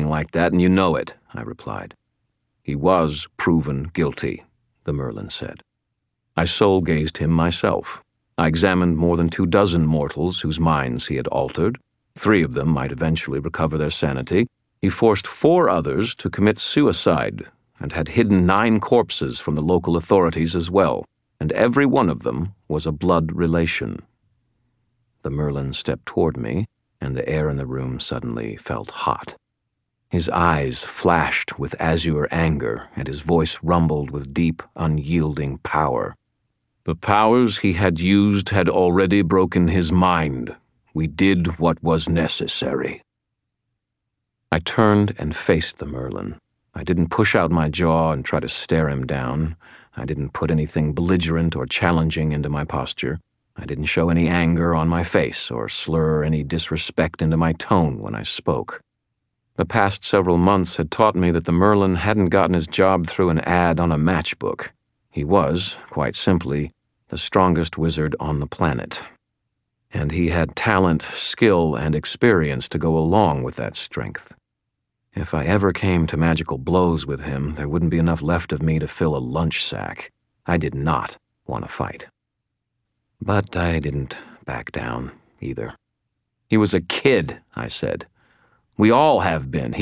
something like that, and you know it, I replied. He was proven guilty, the Merlin said. I soul-gazed him myself. I examined more than 24 mortals whose minds he had altered. 3 of them might eventually recover their sanity. He forced 4 others to commit suicide and had hidden 9 corpses from the local authorities as well, and every one of them was a blood relation. The Merlin stepped toward me, and the air in the room suddenly felt hot. His eyes flashed with azure anger, and his voice rumbled with deep, unyielding power. The powers he had used had already broken his mind. We did what was necessary. I turned and faced the Merlin. I didn't push out my jaw and try to stare him down. I didn't put anything belligerent or challenging into my posture. I didn't show any anger on my face or slur any disrespect into my tone when I spoke. The past several months had taught me that the Merlin hadn't gotten his job through an ad on a matchbook. He was, quite simply, the strongest wizard on the planet. And he had talent, skill, and experience to go along with that strength. If I ever came to magical blows with him, there wouldn't be enough left of me to fill a lunch sack. I did not want to fight. But I didn't back down, either. He was a kid, I said. We all have been.